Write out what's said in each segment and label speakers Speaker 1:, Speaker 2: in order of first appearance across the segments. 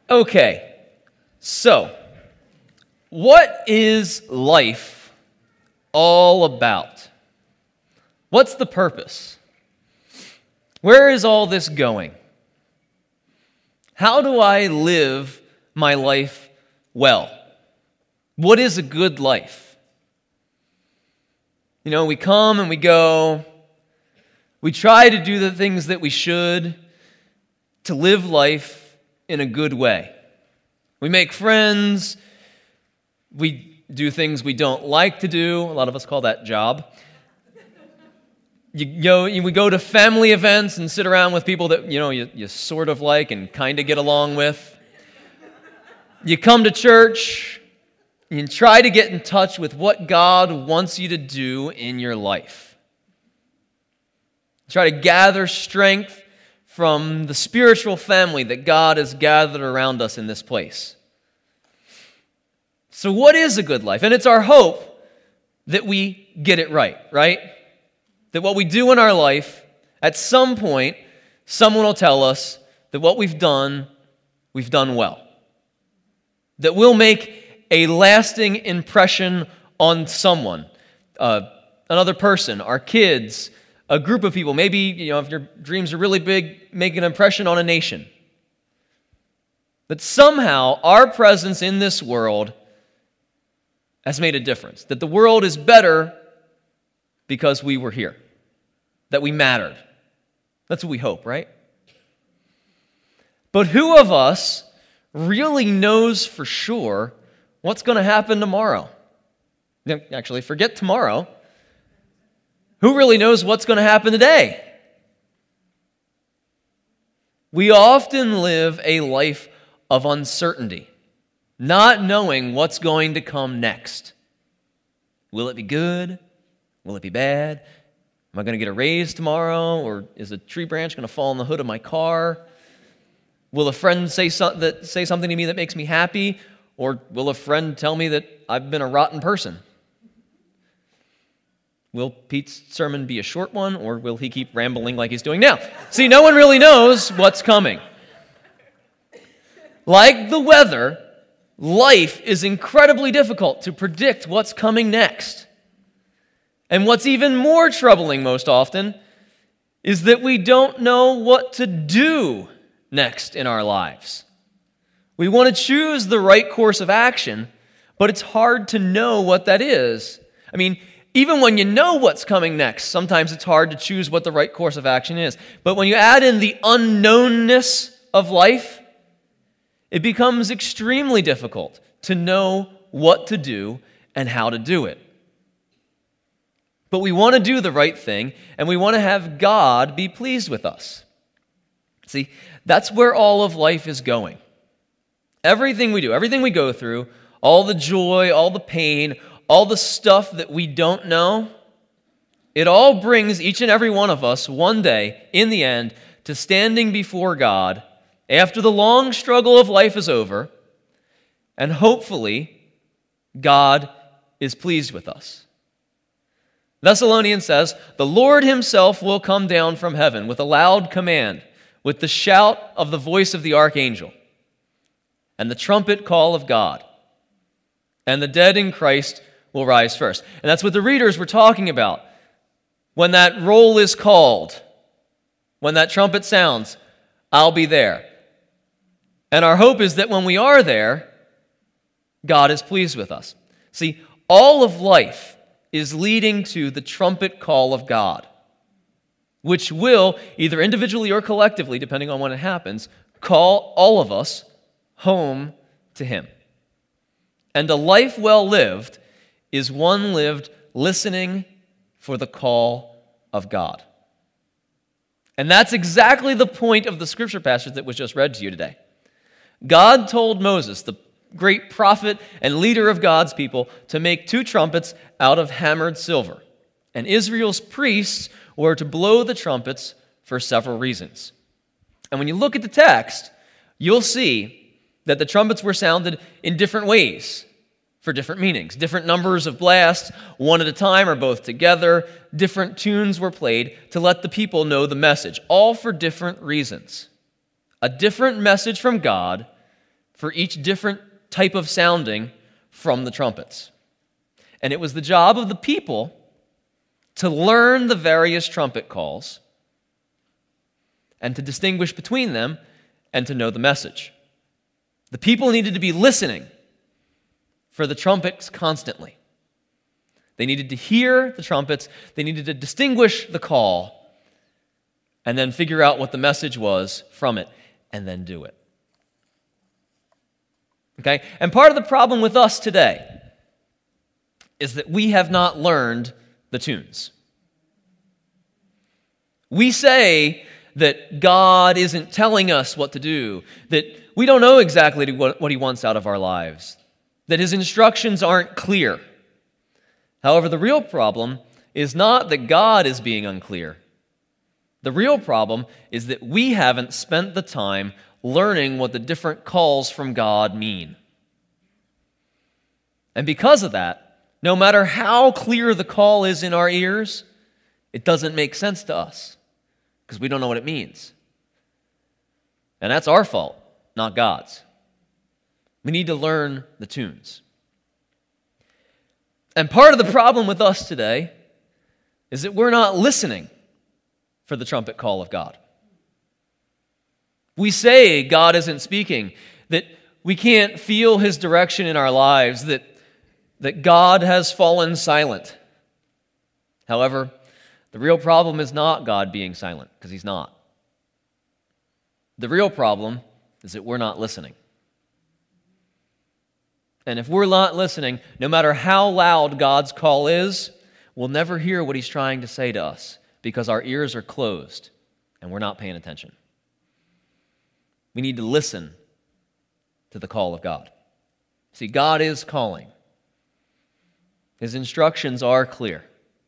Speaker 1: Okay, so what is life all about? What's the purpose? Where is all this going? How do I live my life well? What is a good life? You know, we come and we go. We try to do the things that we should to live life in a good way. We make friends. We do things we don't like to do. A lot of us call that job. We go to family events and sit around with people that you sort of like and kind of get along with. You come to church and try to get in touch with what God wants you to do in your life. Try to gather strength from the spiritual family that God has gathered around us in this place. So what is a good life? And it's our hope that we get it right? That what we do in our life, at some point, someone will tell us that what we've done well. That we'll make a lasting impression on someone, another person, our kids, a group of people. Maybe, if your dreams are really big, make an impression on a nation. That somehow our presence in this world has made a difference. That the world is better because we were here. That we mattered. That's what we hope, right? But who of us really knows for sure what's going to happen tomorrow? Actually, forget tomorrow. Who really knows what's going to happen today? We often live a life of uncertainty, not knowing what's going to come next. Will it be good? Will it be bad? Am I going to get a raise tomorrow? Or is a tree branch going to fall on the hood of my car? Will a friend say something to me that makes me happy? Or will a friend tell me that I've been a rotten person? Will Pete's sermon be a short one, or will he keep rambling like he's doing now? See, no one really knows what's coming. Like the weather, life is incredibly difficult to predict what's coming next. And what's even more troubling most often is that we don't know what to do next in our lives. We want to choose the right course of action, but it's hard to know what that is. I mean, even when you know what's coming next, sometimes it's hard to choose what the right course of action is. But when you add in the unknownness of life, it becomes extremely difficult to know what to do and how to do it. But we want to do the right thing, and we want to have God be pleased with us. See, that's where all of life is going. Everything we do, everything we go through, all the joy, all the pain, all the stuff that we don't know, it all brings each and every one of us one day, in the end, to standing before God after the long struggle of life is over, and hopefully, God is pleased with us. Thessalonians says, "The Lord himself will come down from heaven with a loud command, with the shout of the voice of the archangel, and the trumpet call of God. And the dead in Christ will rise first." And that's what the readers were talking about. When that roll is called, when that trumpet sounds, I'll be there. And our hope is that when we are there, God is pleased with us. See, all of life is leading to the trumpet call of God, which will, either individually or collectively, depending on when it happens, call all of us home to him. And a life well lived is one lived listening for the call of God. And that's exactly the point of the scripture passage that was just read to you today. God told Moses, the great prophet and leader of God's people, to make 2 trumpets out of hammered silver. And Israel's priests were to blow the trumpets for several reasons. And when you look at the text, you'll see that the trumpets were sounded in different ways for different meanings. Different numbers of blasts, one at a time or both together. Different tunes were played to let the people know the message, all for different reasons. A different message from God for each different type of sounding from the trumpets. And it was the job of the people to learn the various trumpet calls and to distinguish between them and to know the message. The people needed to be listening for the trumpets constantly. They needed to hear the trumpets, they needed to distinguish the call, and then figure out what the message was from it, and then do it. Okay? And part of the problem with us today is that we have not learned the tunes. We say that God isn't telling us what to do, that we don't know exactly what He wants out of our lives, that His instructions aren't clear. However, the real problem is not that God is being unclear. The real problem is that we haven't spent the time learning what the different calls from God mean. And because of that, no matter how clear the call is in our ears, it doesn't make sense to us because we don't know what it means. And that's our fault, not God's. We need to learn the tunes. And part of the problem with us today is that we're not listening for the trumpet call of God. We say God isn't speaking, that we can't feel His direction in our lives, that God has fallen silent. However, the real problem is not God being silent, because He's not. The real problem is that we're not listening. And if we're not listening, no matter how loud God's call is, we'll never hear what He's trying to say to us because our ears are closed and we're not paying attention. We need to listen to the call of God. See, God is calling. His instructions are clear.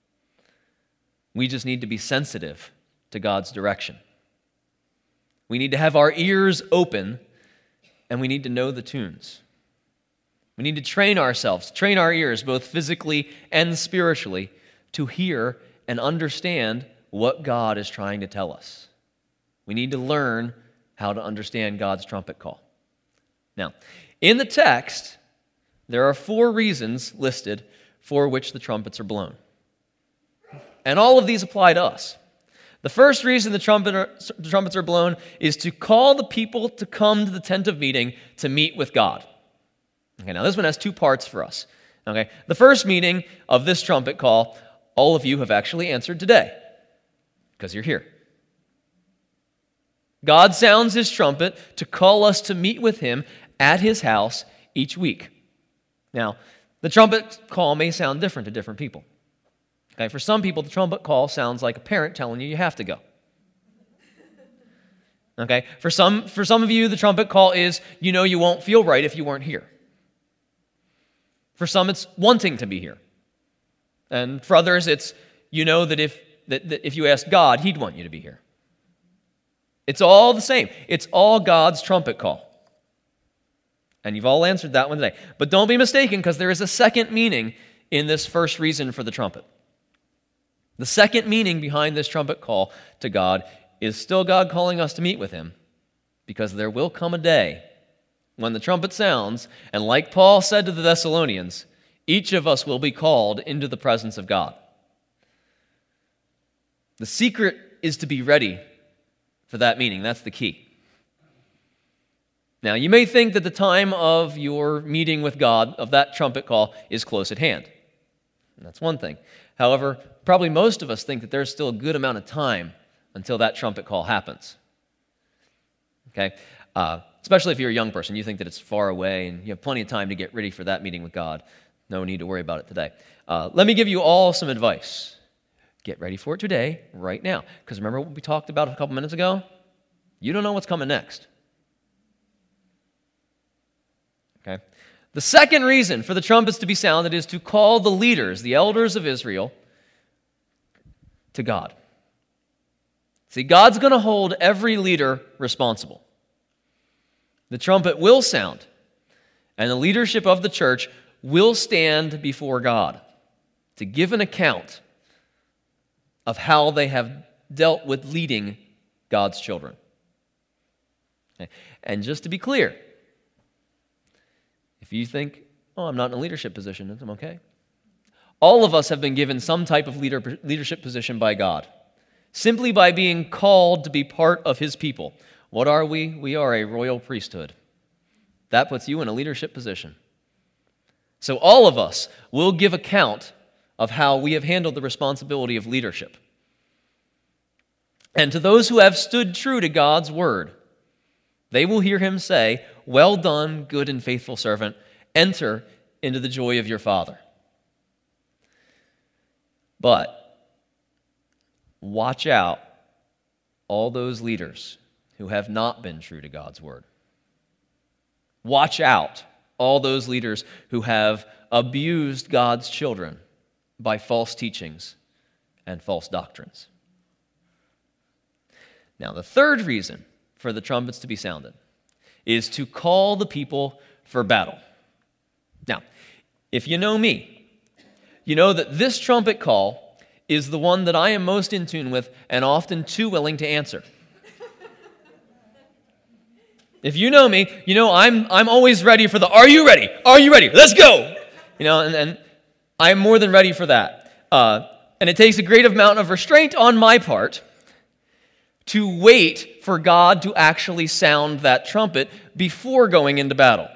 Speaker 1: We just need to be sensitive to God's direction. We need to have our ears open, and we need to know the tunes. We need to train ourselves, train our ears, both physically and spiritually, to hear and understand what God is trying to tell us. We need to learn how to understand God's trumpet call. Now, in the text, there are 4 reasons listed for which the trumpets are blown. And all of these apply to us. The first reason the trumpets are blown is to call the people to come to the tent of meeting to meet with God. Okay, now this one has 2 parts for us. Okay, the first meaning of this trumpet call, all of you have actually answered today, because you're here. God sounds His trumpet to call us to meet with Him at His house each week. Now, the trumpet call may sound different to different people. Okay, for some people, the trumpet call sounds like a parent telling you have to go. Okay, for some of you, the trumpet call is, you won't feel right if you weren't here. For some, it's wanting to be here. And for others, it's, that if you ask God, He'd want you to be here. It's all the same. It's all God's trumpet call. And you've all answered that one today. But don't be mistaken, because there is a second meaning in this first reason for the trumpet. The second meaning behind this trumpet call to God is still God calling us to meet with Him, because there will come a day when the trumpet sounds, and like Paul said to the Thessalonians, each of us will be called into the presence of God. The secret is to be ready for that meeting. That's the key. Now, you may think that the time of your meeting with God, of that trumpet call, is close at hand. And that's one thing. However, probably most of us think that there's still a good amount of time until that trumpet call happens. Okay? Especially if you're a young person, you think that it's far away and you have plenty of time to get ready for that meeting with God. No need to worry about it today. Let me give you all some advice. Get ready for it today, right now. Because remember what we talked about a couple minutes ago? You don't know what's coming next. Okay? The second reason for the trumpets to be sounded is to call the leaders, the elders of Israel, to God. See, God's going to hold every leader responsible. The trumpet will sound, and the leadership of the church will stand before God to give an account of how they have dealt with leading God's children. Okay. And just to be clear, If you think, oh, I'm not in a leadership position, I'm okay. All of us have been given some type of leadership position by God, simply by being called to be part of his people. What are we? We are a royal priesthood. That puts you in a leadership position. So all of us will give account of how we have handled the responsibility of leadership. And to those who have stood true to God's word, they will hear him say, "Well done, good and faithful servant. Enter into the joy of your Father." But watch out, all those leaders who have not been true to God's word. Watch out, all those leaders who have abused God's children by false teachings and false doctrines. Now, the third reason for the trumpets to be sounded is to call the people for battle. Now, if you know me, you know that this trumpet call is the one that I am most in tune with and often too willing to answer. If you know me, you know I'm always ready for the, "Are you ready? Are you ready? Let's go!" And I'm more than ready for that. And it takes a great amount of restraint on my part to wait for God to actually sound that trumpet before going into battle.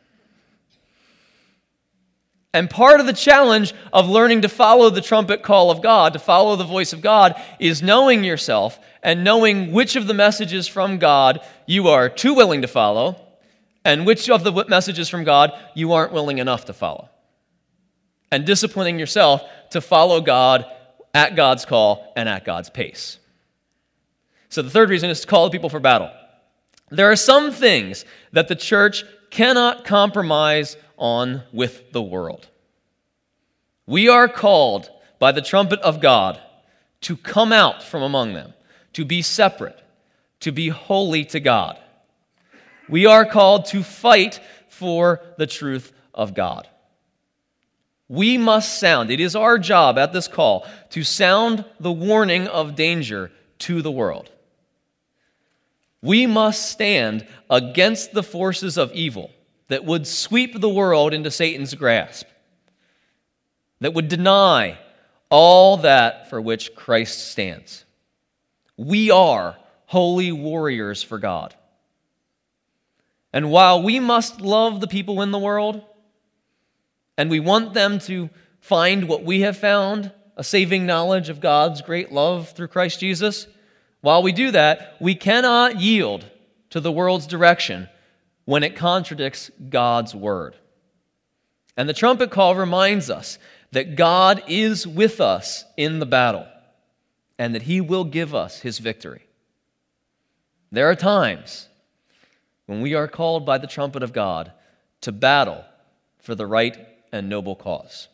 Speaker 1: And part of the challenge of learning to follow the trumpet call of God, to follow the voice of God, is knowing yourself and knowing which of the messages from God you are too willing to follow and which of the messages from God you aren't willing enough to follow. And disciplining yourself to follow God at God's call and at God's pace. So the third reason is to call the people for battle. There are some things that the church cannot compromise on with the world. We are called by the trumpet of God to come out from among them, to be separate, to be holy to God. We are called to fight for the truth of God. We must sound, it is our job at this call to sound the warning of danger to the world. We must stand against the forces of evil that would sweep the world into Satan's grasp, that would deny all that for which Christ stands. We are holy warriors for God. And while we must love the people in the world, and we want them to find what we have found, a saving knowledge of God's great love through Christ Jesus, while we do that, we cannot yield to the world's direction when it contradicts God's word. And the trumpet call reminds us that God is with us in the battle and that he will give us his victory. There are times when we are called by the trumpet of God to battle for the right and noble cause.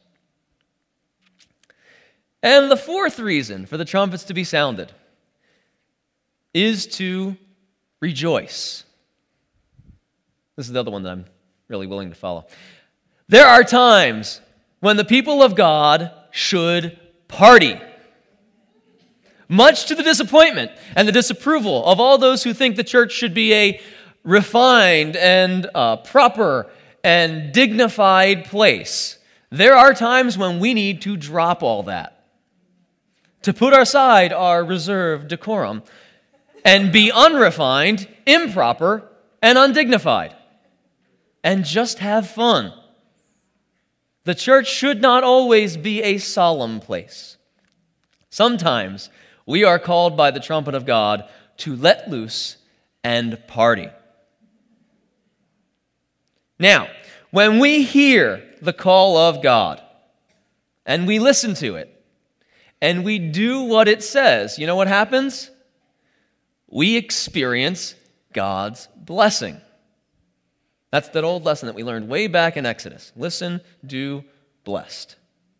Speaker 1: And the fourth reason for the trumpets to be sounded is to rejoice. This is the other one that I'm really willing to follow. There are times when the people of God should party, much to the disappointment and the disapproval of all those who think the church should be a refined and proper and dignified place. There are times when we need to drop all that, to put aside our reserved decorum and be unrefined, improper, and undignified, and just have fun. The church should not always be a solemn place. Sometimes we are called by the trumpet of God to let loose and party. Now, when we hear the call of God and we listen to it and we do what it says, you know what happens? We experience God's blessing. That's that old lesson that we learned way back in Exodus. Listen, do, blessed.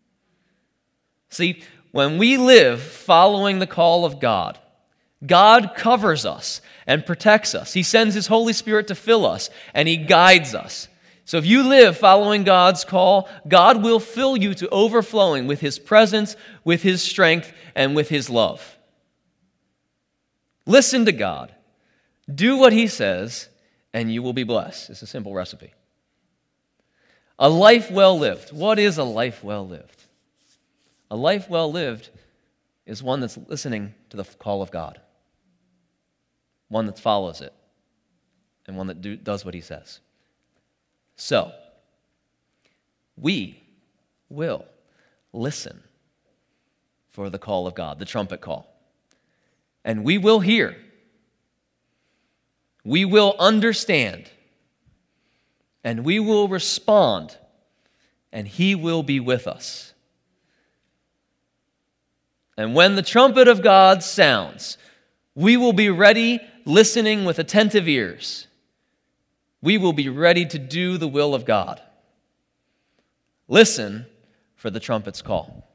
Speaker 1: See, when we live following the call of God, God covers us and protects us. He sends his Holy Spirit to fill us, and he guides us. So if you live following God's call, God will fill you to overflowing with his presence, with his strength, and with his love. Listen to God. Do what he says, and you will be blessed. It's a simple recipe. A life well lived. What is a life well lived? A life well lived is one that's listening to the call of God, one that follows it, and one that does what he says. So, we will listen for the call of God, the trumpet call. And we will hear. We will understand. And we will respond. And he will be with us. And when the trumpet of God sounds, we will be ready, listening with attentive ears. We will be ready to do the will of God. Listen for the trumpet's call.